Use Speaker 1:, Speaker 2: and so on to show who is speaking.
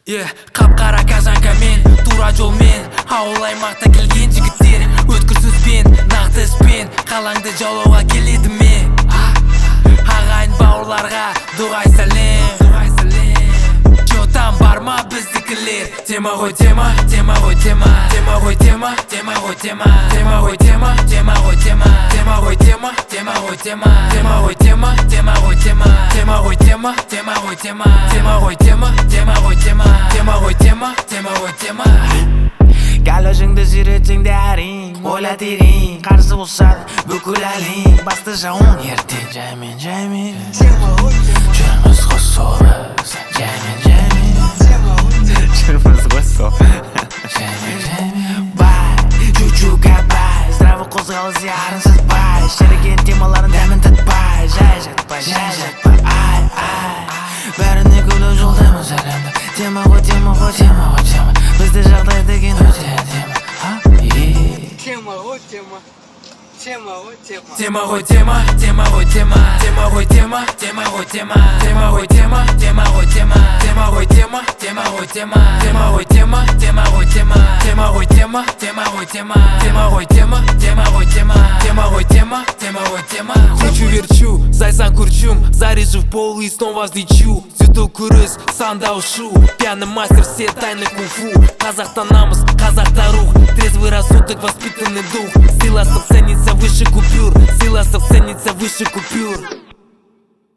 Speaker 1: Қап-қара кажанка мен, тура жолмен ауыл аймақта келген жігіттер өткір сөзбен, нақты іспен қалаңды жаулауға келеді ме? Ағайын бауырларға дұғай сәлем. Жотан бар ма біздікілер? Тема ғой тема, тема ғой тема. Тема ғой тема, тема ғой тема. Тема ғой тема, тема ғой тема. Тема ғой тема, тема ғой тема. Тема ғой тема, тема ғой тема. Тема ғой тема, тема ғой тема. Тема ғой тема, тема ғой тема. Тема ғой тема, тема ғой тема.
Speaker 2: Гәл өзіңді сүйретсеңде әрең ойла терең, қарсы болса бүкіл әлем басты жауын ертең жаймен жүрміз ғой собыз жаймен жүрміз ғой жаймен бай чучука бай здравый қозғалыс ярынсыз бай шерген темаларын дәмін татпай жай жатпай ай бәріне күліп жолдаймыз әлемді тема ғой тема ғой тема ғой тема бізде жағдай деген өте
Speaker 3: Тема ғой тема. Тема ғой тема.
Speaker 1: Тема ғой тема, тема ғой тема. Тема ғой тема, тема ғой тема. Тема ғой тема, тема ғой тема. Тема ғой тема, тема ғой тема. Тема ғой тема, тема ғой тема. Тема ғой тема, тема ғой тема. Тема ғой тема, тема ғой тема. Тема ғой тема, тема ғой тема. Кручу-верчу, зайсан курчум, заряжу в пол и снова взлечу. Дзюдо күрес, сандаушу, пьяный мастер, все тайны кунг-фу. Қазақта намыс, қазақта рух, трезвый рассудок, воспитанный дух. Сыйластық ценится выше купюр, сыйластық ценится выше купюр.